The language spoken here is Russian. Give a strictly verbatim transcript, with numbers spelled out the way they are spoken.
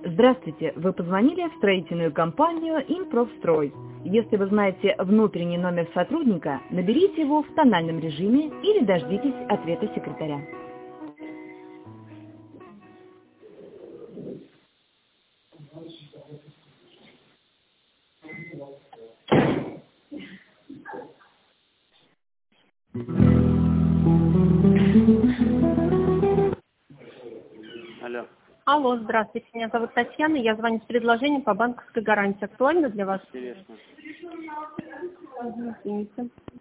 Здравствуйте, вы позвонили в строительную компанию «Импрофстрой». Если вы знаете внутренний номер сотрудника, наберите его в тональном режиме или дождитесь ответа секретаря. Алло. Алло, здравствуйте, меня зовут Татьяна, я звоню с предложением по банковской гарантии. Актуально для вас? Интересно. Угу, извините.